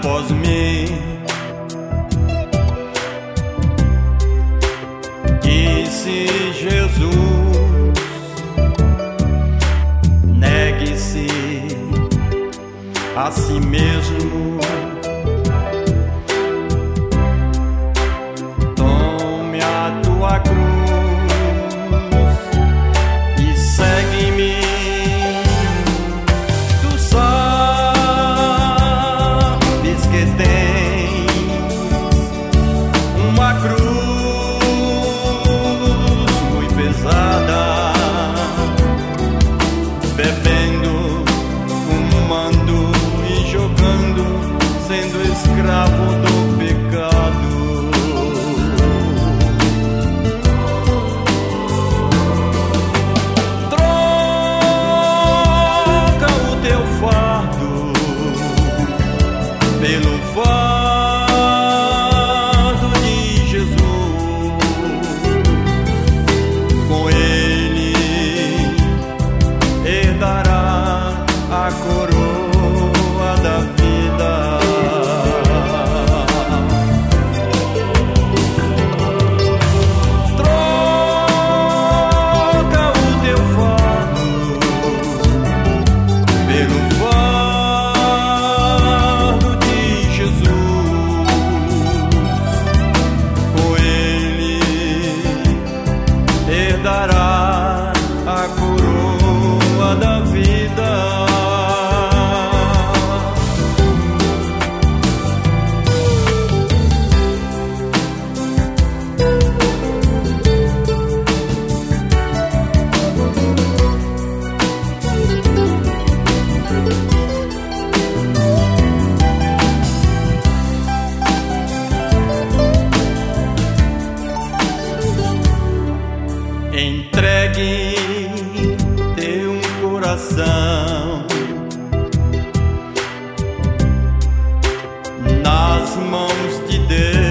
após mim. Disse Jesus: negue-se a si mesmo, tome a tua cruz e segue-me. Tu sabes que tem uma cruz muito pesada, bebendo, fumando e jogando, sendo escravo do pecado. Troca o teu fardo pelo fardo de Jesus. Com ele herdará a coroa da vida. Troca o teu fardo pelo fardo de Jesus. Com ele herdará a coroa da vida. Entregue teu coração nas mãos de Deus.